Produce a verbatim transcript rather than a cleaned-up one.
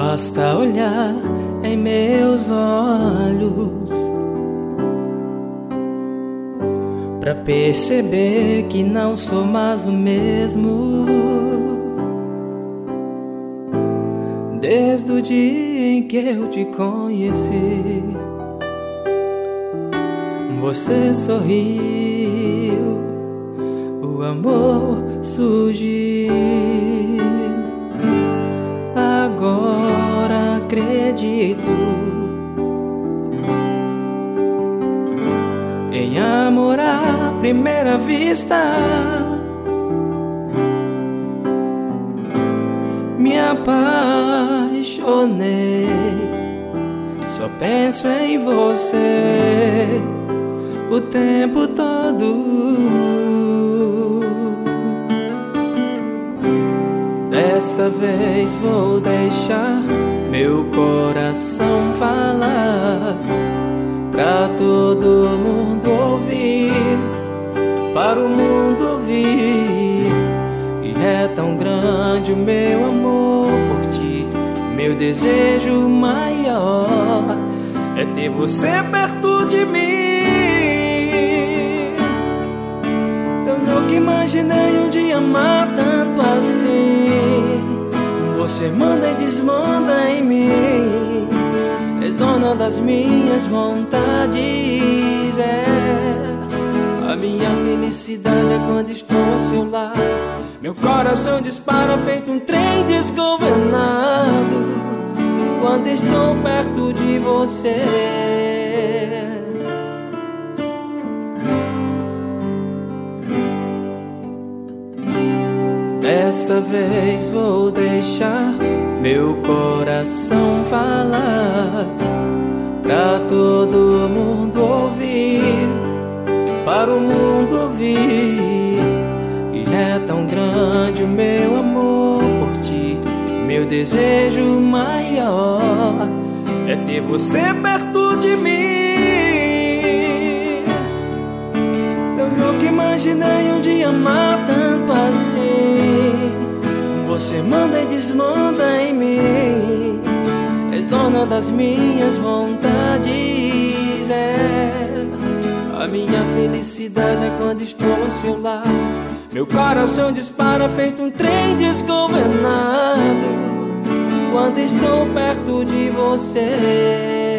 Basta olhar em meus olhos pra perceber que não sou mais o mesmo. Desde o dia em que eu te conheci, você sorriu, o amor surgiu. Agora acredito em amor à primeira vista. Me apaixonei, só penso em você o tempo todo. Dessa vez vou deixar meu coração falar, pra todo mundo ouvir, para o mundo ouvir. E é tão grande o meu amor por ti, meu desejo maior é ter você perto de mim. Eu nunca imaginei um dia amar tanto assim. Você manda e desmanda em mim, és dona das minhas vontades. É a minha felicidade é quando estou a seu lado. Meu coração dispara feito um trem desgovernado quando estou perto de você. Dessa vez vou deixar meu coração falar, pra todo mundo ouvir, para o mundo ouvir. E é tão grande o meu amor por ti, meu desejo maior é ter você perto de mim. Eu nunca imaginei um dia amar tanto assim. Você manda e desmanda em mim, és dona das minhas vontades. É a minha felicidade é quando estou a seu lado. Meu coração dispara feito um trem desgovernado quando estou perto de você.